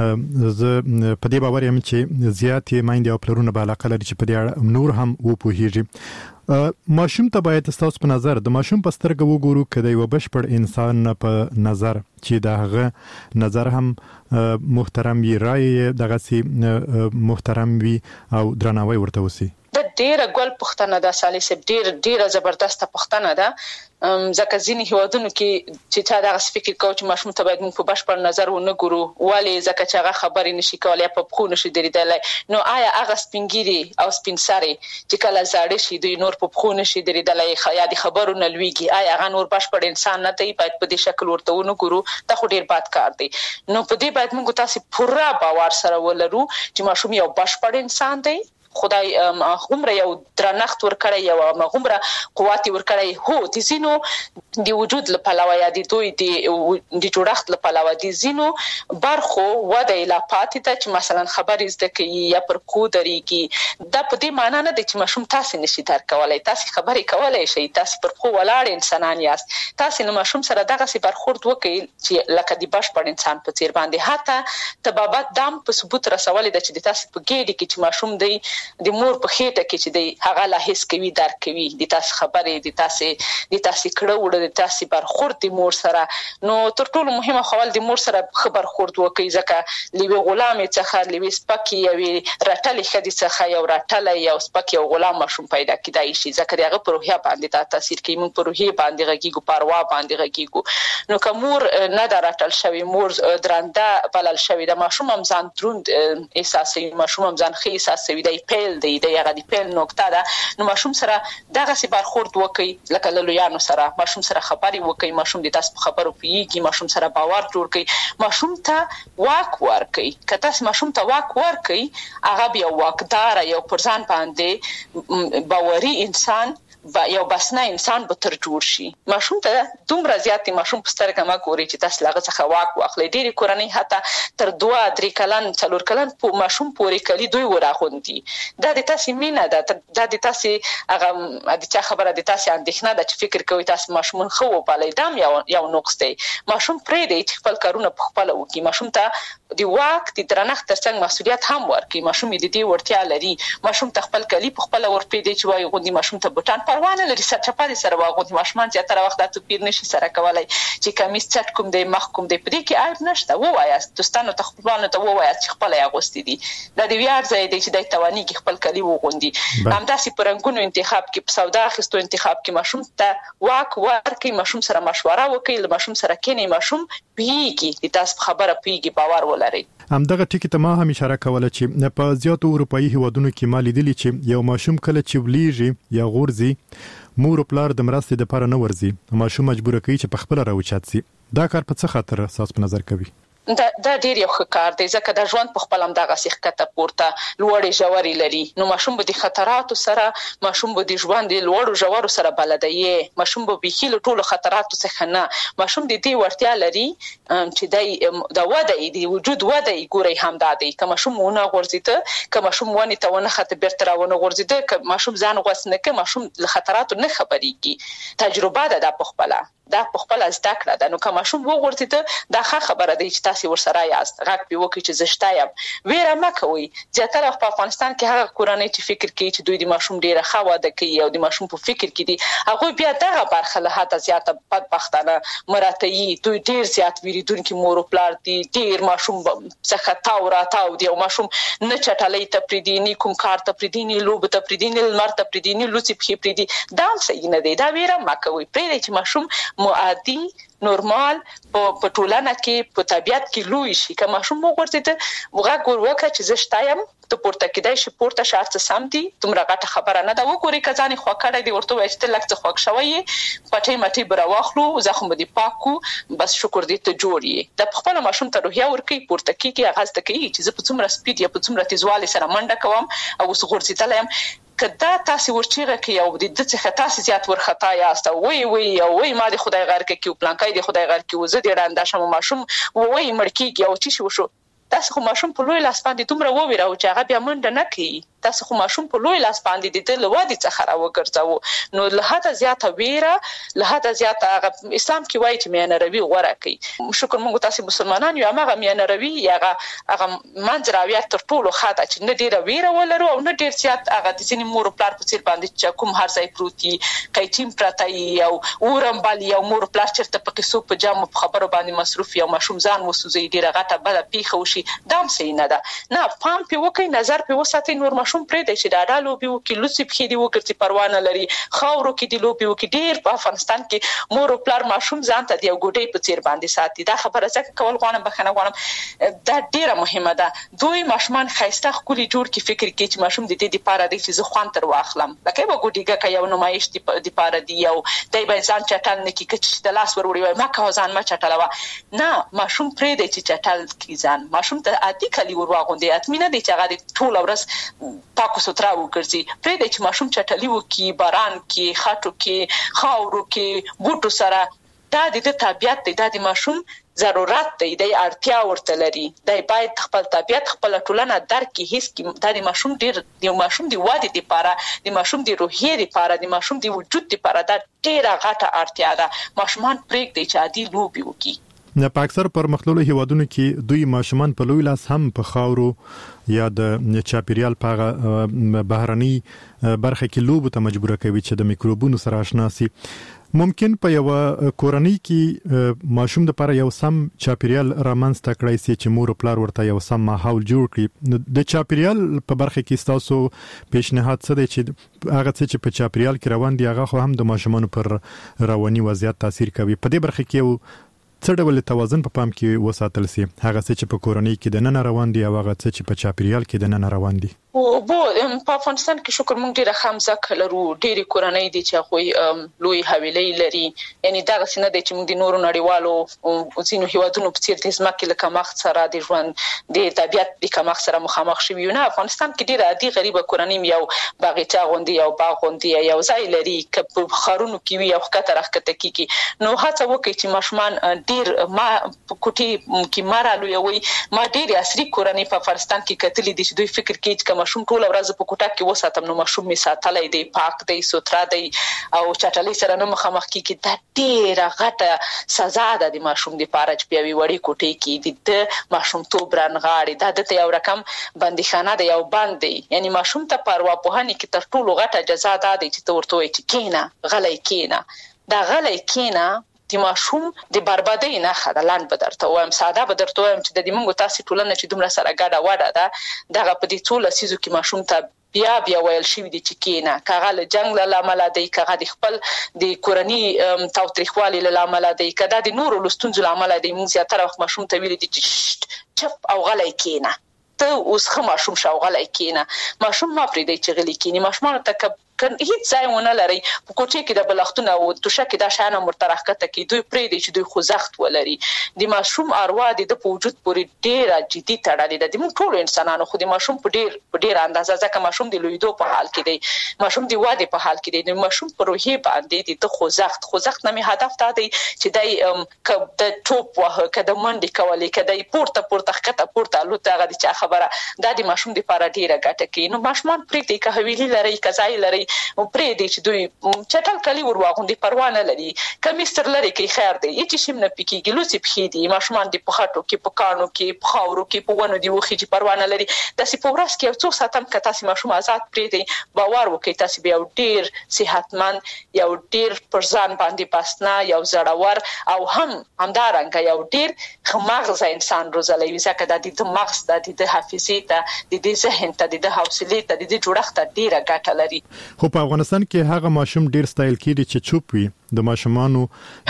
زه په دې باور یم چې زیات مایندې او پلرونه به علاقه لري چې په دې نور هم وپوهیږي. ماشوم ته باید تاسو په نظر د ماشوم په سترګه وګورو کله یو بشپړ انسان په نظر چې دغه نظر هم محترم وي، رائے دغه سي محترم وي او درناوی ورته وسی. د ډیره ګل پښتنه ده سالي سب ډیره زبردست پښتنه ده. ځکه ځینې هیوادونو کې چې تا دغه فکر کوي چې ماشوم ته باید موږ په بشپړ نظر ونه ګورو ولې ځکه چې هغه خبرې نشي کولای په پخو نشي درېدلی. نو آیا هغه سپینګيري او سپینساري چې کله زاړه شي دوی نور په پخو نشي درېدلی یا د خبرو نه لويږي، آیا هغه نور بشپړ انسان نه دی؟ باید په دې شکل ورته ونه ګورو. دا خو ډیر بد کار دی. نو په دې باید موږ تاسو پوره باور سره ولرو چې ماشوم یو بشپړ انسان دی. خدای عمر یو درنښت ورکړی، یو عمر قوت ورکړی. هو د زینو د وجود لپاره یا د دوی د جوړښت لپاره د زینو برخو وده لا پاتې ته چې مثلا خبرې زده کوي یا پر کو درېږي. دا په دې معنی نه دی چې ماشوم تاسو نشي درک کولای. تاسو خبرې کولای شئ، تاسو پر خو ولاړ انسانان یاست. تاسو نو ماشوم سره دغه سي برخورد وکړئ چې لکه د بشپړ انسان په څیر باندې. حتی تبابت دام په ثبوت رسولې د چې تاسو په ګېډه کې چې ماشوم دی د مور په خېټه کې چې دی هغه لا هیڅ کوي درک کوي د تاسو خبرې د تاسو کړه وړه د تاسو برخورد د مور سره. نو تر ټولو مهمه خبر د مور سره خبر خورد وکړي ځکه لوي غلام څخه لوي سپکی یو رټل خدي څخه یو رټل یو سپکی یو غلام ماشوم پیدا کیدای شي ځکه دغه په روحیه باندې تاثیر کوي. موږ په روحیه باندې غږیږو، پروا باندې غږیږو. نو کومور نه درټل شوی مور درنده بلل شوی د ماشوم هم ځان دروند احساسوي، ماشوم هم ځان خې احساسوي. دی پیل دی هغه دی پیل نقطه ده. نو ماشوم سره دغه سي برخورد وکړي لکه لویانو سره. ماشوم سره خبرې وکړي، ماشوم د تاسو خبرو پیږي، ماشوم سره باور جوړ کړي، ماشوم ته واک ورکړي. که تاسو ماشوم ته واک ورکړي هغه بیا واکدار یو پرځان باندې باوري انسان یو بسنه انسان به تر جوړ شي. ماشوم ته دومره زیات ماشوم په سترګه ما ګوري چې تاسو لاغه څخه واک واخلي. ډېری کورنۍ حتی تر 2-3 کلن 4 کلن په ماشوم پورې کلی دوی وراغوندي. دا د تاسو مینه ده، دا د تاسو هغه د چا خبره د تاسو اندېښنه ده چې فکر کوي تاسو ماشوم خو وپالي. دا یو نقص دی. ماشوم پرې دی چې خپل کارونه په خپل وکړي. ماشوم ته د واک د درنښت ترڅنګ مسؤلیت هم ورکړي. ماشوم د دې وړتیا لري، ماشوم ته خپل کلی په خپل ورپېدې چې وایي غوندي ماشوم ته بوټان پروا نه لري، سرچپه دي سره واغوندي. ماشومان زیاتره وخت دا توپیر نشي سره کولای چې کمیس چټ کوم دی مخ کوم دی، په دې کې عیب نشته. ووایاست دوستانو ته خپلوانو ته ووایاست چې خپل یې اغوستي دي، دا د ویاړ ځای دی چې دی توانیږي خپل کلی وغوندي. همداسې په رنګونو انتخاب کې، په سودا اخیستو انتخاب کې ماشوم ته واک ورکړي، ماشوم سره مشوره وکړي، له ماشوم سره کینې، ماشوم پوهیږي د تاسو خبره پوهیږي، باور ولري. همدغه ټکی ته ما هم اشاره کوله چې په زیاتو اروپایي هیوادونو کې ما لیدلي چې یو ماشوم کله چې ولیږي یا غورځي مور او پلار د مرستې لپاره نه ورځي، ماشوم مجبور کوي چې په خپل راوچات سي. دا کار په څه خاطر اساس په نظر کوي؟ دا ډیر یو ښه کار دی، ځکه د ژوند په خپل هم دغه سیخته پورته لوړې ژورې لري. نو ماشوم به د خطراتو سره، ماشوم به د ژوند د لوړو ژورو سره بلد دی، ماشوم به بيخي له ټولو خطراتو څخه نه، ماشوم د دې ورتیا لري چې د وده د وجود وده ګوري هم دا دی. که ماشوم ونه غورځیده، که ماشوم ونه ته ونه خطر بیرته راونه غورځیده، که ماشوم ځان غوسنه، که ماشوم له خطراتو نه خبرېږي، تجربه ده دا په خپل دا په خپل زده کړه ده. نو که ماشوم وغورځیده دا ښه خبره ده چې تاسو ورسره یاست، غږ به وکړي چې زه شته یم. ویره مه کوئ. زیاتره په افغانستان کې هغه کورنۍ چې فکر کوي چې دوی د ماشوم ډیره ښه واده کوي او د ماشوم په فکر کې دي، هغوی بیا دغه برخه له حده زیاته بدبختانه مراتعي، دوی ډیر زیات ویریدونکي مور او پلار دي، ډیر ماشوم څخه تاو راتاو دي، او ماشوم نه چټلۍ ته پرېږدي، نه کوم کار ته پرېږدي، نه لوبو ته پرېږدي، نه لمر ته پرېږدي، نه لوڅې پښې پرېږدي. دا هم صحیح نه دی. دا ویره مه کوئ. پرېږدئ چې ماشوم عادي نورمال په ټولنه کې په طبيعت کې لوی شي. که ماشوم وغورځیده غږ وکړه چې زه شته یم، ته پورته کېدای شي، پورته شه، هر څه سم دي، دومره غټه خبره نه ده. وګورئ که ځان یې خوږ کړی دی، ورته ووایه چې ته لږ څه خوږ شوی یې، پټۍ مټۍ به راواخلو، زخم به دې پاک کړو، بس شکر دې ته جوړ یې. دا په خپله ماشوم ته روحیه ورکوي، پورته کېږي، هغه زده کوي چې زه په څومره سپیډ یا په څومره تیزوالي سره منډه کوم او اوس غورځېدلی یم. که دا تاسو ورچیغه کوي او د دې څخه تاسو زیات ورخطا یاست، وای ما د خدای غار کې او پلانکای د خدای غار کې وزه ډیر انداشه ماشوم وای مړکیږي او چی شو تاسو خو ماشوم په لوی لاس باندې دومره وویره او چې هغه بیا منډه نه کوي. تاسو خو ماشوم په لوی لاس باندې د لوادي څخه راوګرځاو. نو له حده زیاته ویره، له حده زیاته اسلام کې وایي چې میانه روي غوړه کوي. شکر موږ تاسو مسلمانان یو، هغه میانه روي هغه منځراویت تر ټولو خاطه چې نه ډیره ویره ولرو او نه ډیر زیات هغه د ځینې مور پلار په څیر باندې چې کوم هر ځای پروتي کایټیم پرتای او اورم بالی او مور پلار چرته په قصو په جامو په خبرو باندې مصروف یا ماشوم ځان وسوځي، ډیره غټه بل پیخه وشي. دام صحیح نه ده. نه پام په وکي، نظر په وساتي، نور ماشوم پرې دی چې دا ډالو به وکي، لوڅي په دې وکړي پروانه لري، خاورو کې دی لوبي وکي. ډیر په افغانستان کې مور او پلار ماشوم ځان ته دی ګوډي په څیر باندې ساتي. دا خبره څنګه کول غواړم، بخنه غواړم، دا ډیره مهمه ده. دوی ماشومان خایسته خولي جوړ کی فکر کوي چې ماشوم د دې لپاره دی چې زه خوان تر واخلم، لکه به ګوډیګه کوي او نمایش دی لپاره دی او دای به ځان چټل نه کی چې د لاس وروري وای ما که ځان ما چټلوا. نه ماشوم پرې دی چې چټل کی ځان، ماشوم ته عادي کلی ورواغوندي، اتمنه دی چې هغه ټول ورځ پاکو سترا وګرځي. پرې دی چې ماشوم چټلی وکي، باران کې، خاطو کې، خاورو کې، بوټو سره. دا د طبيعت دی، دا د ماشوم ضرورت دی، د اړتیا ورته لري. دا باید خپل طبيعت خپل ټولنه درک کی هیڅ کی. دا د ماشوم ډیر د ماشوم دی واده لپاره، د ماشوم دی روحیه لپاره، د ماشوم دی وجود لپاره دا ډیره غټه اړتیا ده. ماشومان پرېږدي چې عادي لوبي وکي. په اکثر پرمختللو هیوادونو کې دوی ماشومان په لوی لاس هم په خاورو یا د چاپیریال په بهرني برخه کې لوبو ته مجبور کوي چې د میکروبونو سره آشنا سي. ممکن په یو کورنۍ کې ماشوم د لپاره یو سم چاپیریال رامنځته کړی سي چې مور او پلار ورته یو سم ماحول جوړ کړي. د چاپیریال په برخه کې تاسو پیشنهاد څه دی چې هغه څه چې په چاپیریال کې روان دي هغه خو هم د ماشومانو پر رواني وضعیت تاثیر کوي. په دې برخه کې یو څه ډول توازن په پام کې وساتل سي، هغه څه چې په کورنۍ کې د نن روان دي او هغه څه چې په چاپیریال کې د نن روان دي. په افغانستان کې شکر مونږ ډیره خامځه لرو، ډېری کورنۍ دي چې هغه لوی حویلۍ لري. یعنی دا څنګه دي چې موږ د نورو نړیوالو ځینو هیوادونو په څیر د ځمکې له کمښت سره د ژوند د طبيعت د کمښت سره مخامخ شوي یو. نه، افغانستان کې ډیره عادي غریبه کورنۍ یو باغچه غوندي یو باغ غوندي یو ځای لري چې په خارونو کې وي او ښکته راښکته کیږي. نو هڅه وکړئ چې ماشومان ډیر ما کوټي کې مارالو یوي. ما ډیر عصري کورنۍ په افغانستان کې کتلې دي چې دوی فکر کوي چې ماشوم ټول ورځ په کوټه کې وساتم نو ماشوم می ساتلای دی پاک دی سوترا دی او چټلي سره نه مخامخ کیږي دا ډیره غټه سزا ده د ماشوم د پاره چې پیوي وړي کوټه کې د ماشوم تو برانغاړي دا د یو رقم بندیخانه دی یو باندې یعنی ماشوم ته پروا پوهنه کې تر ټولو غټه جزا ده چې ته ورته وایي چې کینا غلی کینا دا غلی کینا د ماشوم د بربادۍ نه خدلان بدرته وایم ساده بدرته وایم چې د دې موږ تاسو ټولنه چې دومره سره ګډه وډه ده دغه په دې ټول سيزو کې ماشوم ته بیا ویل شي د چکینا کاغه له جنگ له عمل دی کاغه د خپل د کورنی توتریخوالي له عمل دی کدا د نور لستونز له عمل دی موږ زیاتره وخت ماشوم ته ویل دي چې چپ او غلی کینا ته اوس خه ماشوم شاو غلی کینا ماشوم ما پرې دی چې غلی کینی ماشوم ته هیڅ ځای ونه لري په کوټه کې د بلختونه او توشه کې د شانه مرترخته کې دوی پرې دي چې دوی خوځښت ولري د ماشوم اروا د په وجود پورې ډیره جدي تړلې ده د موږ ټول انسانانو خو د ماشوم په ډیر اندازه ځکه ماشوم د لویدو په حال کې دی ماشوم د واده په حال کې دی د ماشوم په روحي باندې د خوځښت نه می هدف دا دی چې د ټوپ وه کده منډي کولې کده پورته خطه پورته لوته غدي چې خبره دا د ماشوم لپاره ډیره ګټه کوي نو ماشومان پرې دي که حویلي لري کزای لري او پرې دي چې دوی چټل کلی ورواغوندي پروا نه لري کمیستر لري کې خیر دی هیڅ شي نه پکېږي لوسی پخې دي ماشومان د پخاټو کې پکانو کې پخاورو کې په ونو دی وخی چې پروا نه لري د سی پورس کې څو ساتم که تاسو ماشوم آزاد پرې دي باور وکړئ تاسو بیا ډیر صحتمند یو ډیر پرځان باندې پاسنا یو زړور او همدارنګ یو ډیر خماغز انسان روزلای ځکه د مغز د حافظې ته د ذهن ته د حوصله ته د جوړښت ډیره ګټه لري خو په افغانستان کې هغه ماشوم ډیر سټایل کړي چې چوپ وي د ماشومانو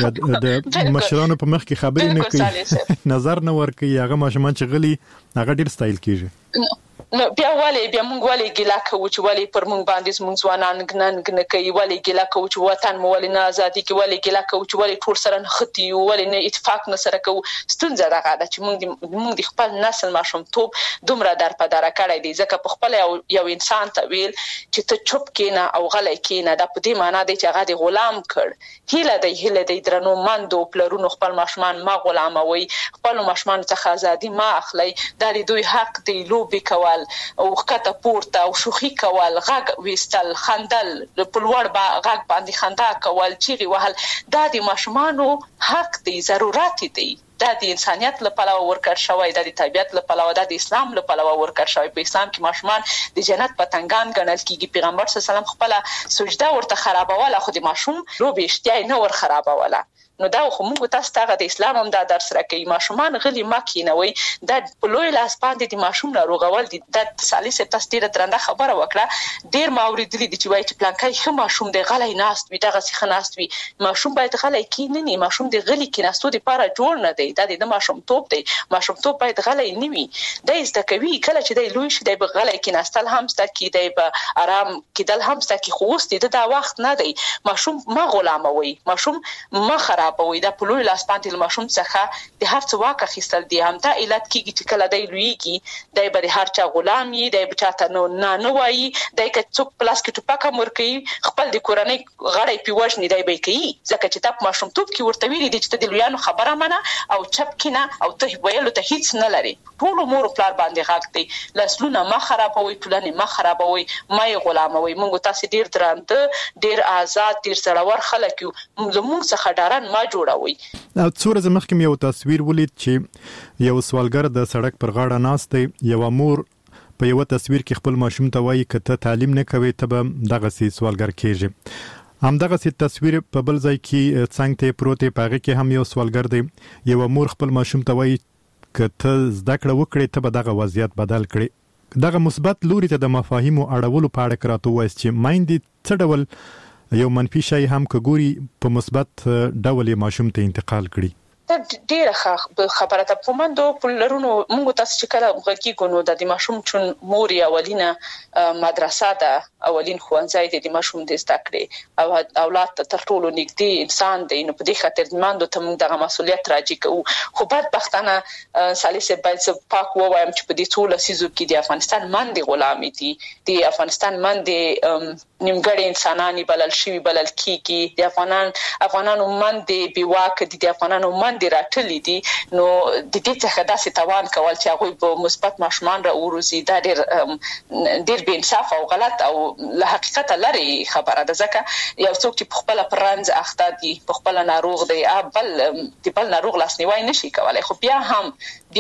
د مشرانو په مخ کې خبرې نه کوي نظر نه ور کوي هغه ماشومان چې غلي هغه ډیر سټایل کیږي نو بیا موږ ولې ګیلا کوو چې ولې پر موږ باندې موږ ځوانان ګنن کوي ولې ګیلا کوو چې وطن مو ولې نه ازادي کې ولې ګیلا کوو چې ولې ټول سره نختی ولې نه اتفاق نه سره کوو ستونزه دغه ده چې موږ د خپل نسل ماشومتوب دومره در په دره کړی دی ځکه په خپل یو انسان ته ویل چې ته چوپ کینا او غلی کینا دا په دې معنی دی چې هغه د غلام کړ هیله دی درنو مندو پلرونو خپل ماشومان ما غلاموي خپل ماشومان څخه ازادي ما اخلي دا دوی حق دی لوبي کول او خطه پورته او شوخي کول غږ وستل خندل په لوړ غږ باندې خندا کول چیغي وهل دا د ماشومانو حق دی ضرورت دی دا د انسانيت لپاره ورکړ شوی دا د طبيعت لپاره دا د اسلام لپاره ورکړ شوی په اسلام کې ماشومان د جنت پتنګان ګڼل کیږي پیغمبر صلی الله علیه وسلم خپل سجده ورته خرابوله خو د ماشوم روب اشتیای نه ور خرابوله نو دا خو موږ تاسو ته د اسلام هم دا درس راکوي ماشومان غلي مکینوي دا په لوی لاس باندې د ماشوم ناروغول دي د سالسه تاسو ډیره درنده خبره وکړه ډیر ماوریدلی دي چې وایي چې پلانکای خو ماشوم د غلای ناست وي دغه څه ناست وي ماشوم باید غلای کینې نه ماشوم د غلي کیناستو لپاره جوړ نه دی دا د ماشوم توپ دی ماشوم توپ باید غلای نه وي د زده کوي کله چې د لوی شي د غلای کیناستل هم ست کی دی په آرام کېدل هم ست کی خوست دي دا وخت نه دی ماشوم ما غلاموي ماشوم ما خراب وي دا په لوی لاس باندې ماشوم څخه د هر څه واقع خستل دي هم دا علت کیږي چې کله دی لویږي دای به هر چا غلام وي دای به چاته نه وایي دای که څوک پلاس کې ټوپک مور کوي خپل د کورنۍ غړې پیوښنی دی به کوي ځکه چې تاسو ماشوم توپ کې ورته ویلي دي چې د لویانو خبره منه او چپ کینه او ته ویلو ته هیڅ نه لري ټول مور پلار باندې غاک دی لاسلونه ما خرابوي ټولنه ما خرابوي ما غلاموي موږ تاسو ډیر درانده ډیر آزاد ډیر سړور خلک یو موږ څخه ډارن ما جوړوي څو ورځې مخکې یو تصویر ولید چې یو سوالګر د سړک پر غاړه ناست دی یو مور په یو تصویر کې خپل ماشوم ته وایي که ته تعلیم نه کوي ته به دغه سي سوالګر کېږي همدغه سي تصویر په بل ځای کې څنګه ته پروت پاغه کې هم یو سوالګر دی یو مور خپل ماشوم ته وایي که ته زده کړه وکړې ته به دغه وضعیت بدل کړي دغه مثبت لوري ته د مفاهیمو اړولو په اړه کراته وایي چې مایندې څه ډول یو منفي شی هم کګوري په مثبت ډول ماشوم ته انتقال کړي ډیره خبره ته پومندو پلرونو موږ تاسو چې کله غږی ګونو د ماشوم چون مور اولینه مدرسه ده اولین ښوونځی د ماشوم د زده کړې او اولاد ته تر ټولو نږدې انسان دی نو په دې خاطر ماندو ته موږ دغه مسؤلیت راځي کوو خو بدبختانه سالسه باید پاک وایم چې په دې ټول سيزو کې د افغانستان باندې غلامي دي د افغانستان باندې نیمګړی انساناني بلل شي بلل کیږي د افغانانو باندې بیواک دي د افغانانو باندې باندې راټلي دي نو د دې څخه داسې توان کول چې هغه په مثبت ماشومان را وروزي دا ډېر بې انصاف او غلط او له حقیقت لري خبره ده ځکه یو څوک چې په خپل پرانځ اخته دي په خپل ناروغ دی بل ناروغ لاسنیوي نشي کولای خو بیا هم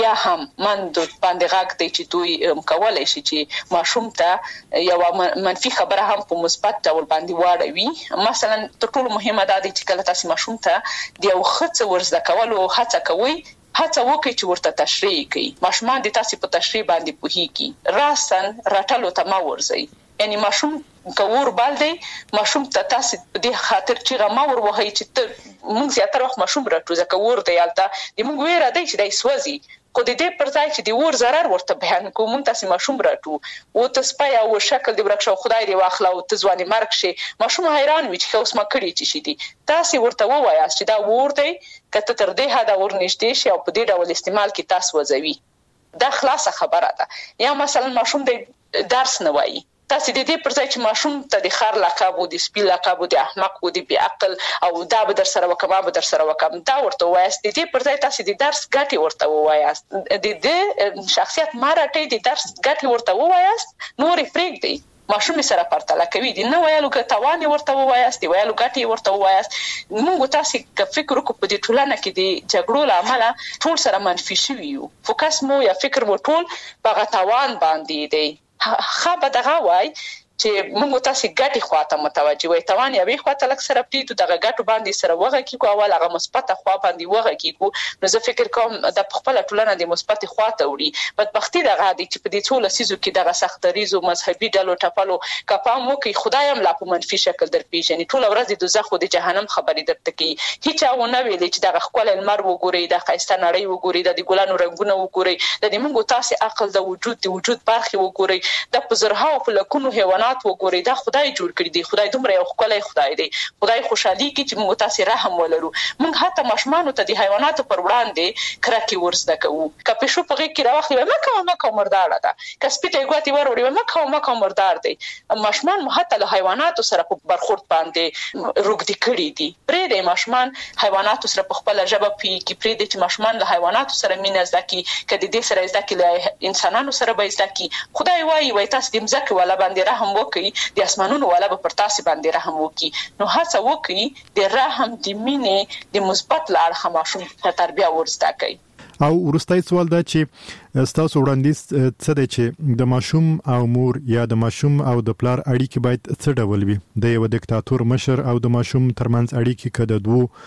من د باندې غاګ دی چې دوی کولای شي چې ماشوم ته یو منفي خبره هم په مثبت ډول باندې واړوي مثلا تر ټولو مهمه دا دی چې کله تاسو ماشوم ته د یو ښه څه ورزده کولو هڅه کوئ هڅه وکړئ چې ورته تشریح کړئ ماشومان د تاسو په تشریح باندې پوهیږي راسن راټلو ته ما ورځي یعنی ماشوم کور بال دی ماشوم ته تاسو په دې خاطر چې غما ور وهي چې موږ زیاتره وخت ماشوم راټو ځکه ور دی یالته د موږ ویره دی چې دای سوځي خو د دې پر ځای چې د ور zarar ورته بیان کوم تاسو ماشوم راټو او تاسو په یو شکل دی ورکشو خدای دی واخلا او تزواني مرګ شي ماشوم حیران وي چې اوس ما کړی چې شي دي تاسو ورته ووایاست چې دا ور دی کته تر دې حدا ور نشته شي او په دې ډول استعمال کې تاسو وځوي دا خلاصه خبره ده یا مثلا ماشوم د درس نه وایي تاسو د دې پر ځای چې ماشوم ته د خار لقب او د سپی لقب او د احمق او د بی عقل او دا به در سره وکم به در سره وکم دا ورته وایاست د دې پر ځای تاسو د درس ګټي ورته وایاست د دې شخصیت مارټي د درس ګټي ورته وایاست نور پرېګ دی ماشوم سره پرتله کوي د نو ویلو ګټوان ورته وایاست دی ویلو ګټي ورته وایاست موږ تاسو که فکر وکړو په دې ټولنه کې د جګړو لامل ټول سره منفي شوي یو فوکس مو یا فکر مو ټول په غټوان باندې دی خبره دغه وای چې موږ تاسو ګټي خواته متوجه وي توان یا به خواته لک سره پټو دغه ګټو باندې سره وغه کیږي اول هغه مثبت خوا باندې وغه کیږي نو زه فکر کوم د خپل ټولنه د مثبت خواته وړي بدبختی دغه دي چې په دې ټول سيزو کې دغه سختريزو مذهبي ډلو ټپلو کپام وکي خدایم لا په منفي شکل در پیژني ټول ورځ د دوزخ او د جهنم خبرې درته کوي هیڅ ونه ویلې چې دغه خپل المر وګوري د خيسته نړۍ وګوري د ګلانو رنگونه وګوري د دې موږ تاسو عقل د وجود برخه وګوري د پزرها او فلکونو حیوانات وګوري دا خدای جوړ کړی دی خدای دومره یو خدای خدای دی خدای خوشحالي کی چې موږ تاسو رحم ولرو موږ حتی ماشومان ته د حیواناتو پر وړاندې کرکي ورزده کوو کپې شو په کې راوخلی مکه مردار ده کسبې ته ګوتی وروړي مکه مردار دی ماشومان مو حتی له حیواناتو سره په برخورد باندې روګدي کړی دي پرې د ماشومان حیواناتو سره په خپل ژبه کې پرې د ماشومان له حیواناتو سره مینه زده کی کدي دې سره زده کی له انسانانو سره به زده کی خدای وایي تاسو د مزکه ولا باندې رحم وکي د اسمانونو والا به پر تاسو باندې رحم وکي نو هڅه وکي د رحم د مینې د مثبت لار خماشوم ته تربیه ورزده کوي او ورستای سوال دا چې تاسو وړاندیز څه دی چې د ماشوم او مور یا د ماشوم او د پلار اړیکې باید څه ډول وي د یو دیکتاتور مشر او د ماشوم ترمنځ اړیکې کده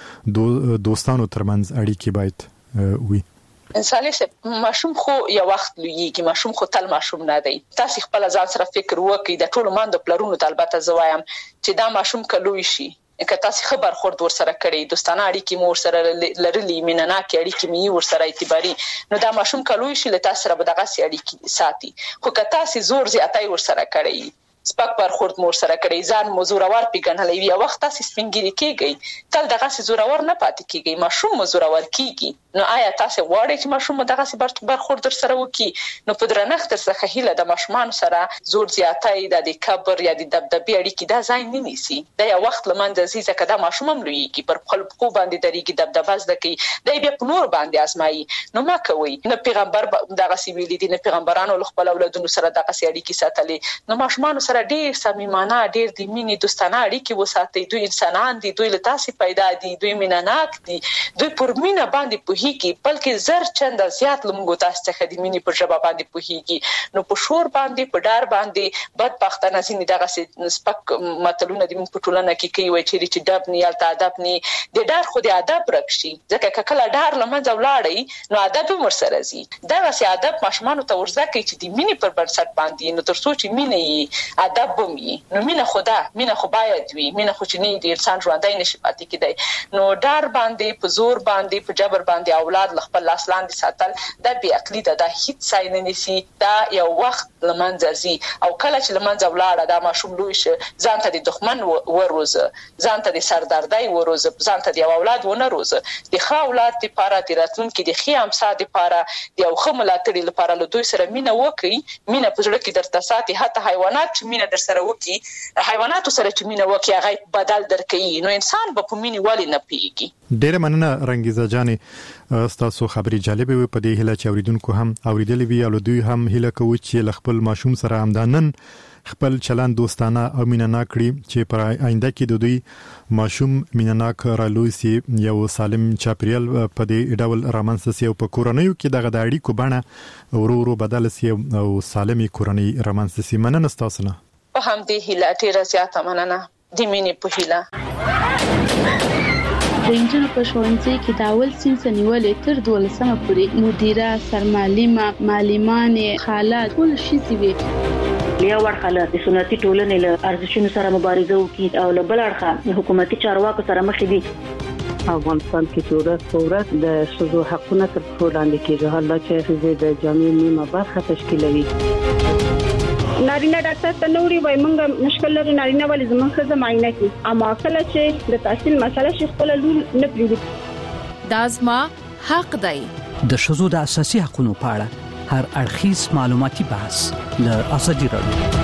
دوه دوستانو ترمنځ اړیکې باید وي انساني ماشوم خو یو وخت لویږي ماشوم خو تل ماشوم نه دی تاسو خپل ځان سره فکر وکړئ د ټولو ماندو پلرونو ته البته زوایم چې دا ماشوم کلوي شي که تاسو خبر خورد ور سره کړی دوستانه اړیکې مور سره لرلې مینناکې اړیکې می ور سره اعتباري نو دا ماشوم کلوي شي له تاسو سره به دغه اړیکې ساتي خو که تاسو زور زیاتای ور سره کړی سپک برخورد مور سره کړی ځان مزورور پیګنلې وی وخت تاسو سپینګری کیږي تل دغه زورور نه پاتې کیږي ماشوم مزورور کیږي نو آیا تاسو غواړئ چې ماشوم دغه برخورد سره وکي نو په درنښت څخه هیله د ماشومان سره زور زیاتای د کبر یا د دبدبې اړیکې دا ځای نه نیسي دا یو وخت لمنځه ځي ځکه دا ماشوم هم لویږي پر خپل خو باندې درېږي دبدبه زده کوي دا بیا په نور باندې ازمایي نو ما کوي نه پیغمبر دغه سیویل دي نه پیغمبرانو خپل اولادونو سره دغه اړیکې ساتلې نو ماشومان سره ډېر صمیمانه ډېر د مینې دوستانه اړیکې وساتئ دوی انسانان دي دوی له تاسو پیدا دي دوی میناناک دي دوی پر مینه باندې پوهیږي بلکې زر چنده زیات لمغو تاسو څخه د مینې پر ژبه باندې پوهیږي نو په شور باندې په ډار باندې بدبختانه ځینې دغه سپک متلونه د موږ په ټولنه کې کوي چې ډب نه یالته ادب نه د ډار خو د ادب رکشي ځکه کله ډار لمنځه ولاړی نو ادب هم ورسره زی دغه سي ادب ماشومان ته ورزده کوي چې د مینې پر بنسټ باندې نو تر څو چې مینې ادب نو مینه خو باید وي مینه خو چې نه د انسان ژوندۍ نشي پاتې کېدی نو ډار باندې په زور باندې په جبر باندې اولاد خپل لاس لاندې ساتل دا بی عقلی ده هیڅ ځای نه نیسي دا یو وخت لمنځه ځي او کله چې لمنځه ولاړه دا ماشوم لوی شي ځان ته د دښمن وروزه ځان ته د سردردۍ وروزه ځان ته د اولاد ونه روزه د ښه اولاد لپاره د راتلونکي د ښه امسا لپاره د یو ښه ملاتړي لپاره له دوی سره مینه وکړي مینه په زړه کې درته ساتي حتی حیوانات مینه در سره وکي حیواناتو سره چې مینه وکي هغه بدل درکې نو انسان به په مینه والی نه پیږي. ډېر مننه رنگیزه جانې تاسو خبري جالبه وي په دې هله چې اوریدونکو هم اوریدلې وي او دوی هم هله کوي چې خپل ماشوم سره همدانن خپل چلند دوستانه او مینناک کړي چې پر آینده کې د دوی ماشوم مینناک رالوي سي یو سالم چاپریال په دې ډول رامنځته سي او په کورنیو کې دغه د اړیکو بڼه ورو ورو بدل سي او سالمي کورنۍ رامنځته سي. مننه تاسو نه په هم دې هیله ډیره زیاته مننه د مینې په هیله. د انجن په ښوونځي کې د اول صنف نیولې تر 12مه پورې مدیره سرمعلمه معلمانې خالات ټول شي وي. یو ورخاله د سنتي ټولنې له ارزښتونو سره مبارزه وکړي او له بل اړخه حکومتي چارواکو سره مخ دي. افغانستان کې چې ورځ د ښځو حقونه تر پښو لاندې کېږي، حالا چې ښځې د جامعې نیمه برخه تشکیلوي. نارینه ډاکټر ته نوري وای مونږ مشکل لري نارینه ولې زموږ ښځه معاینه کوي، اما کله چې د تحصیل مسله شي خپل لول نه پریږدي. دا زما حق دی. د ښځو د اساسي حقوقو په اړه هر اړخیز معلوماتي بحث له ازادي راډیو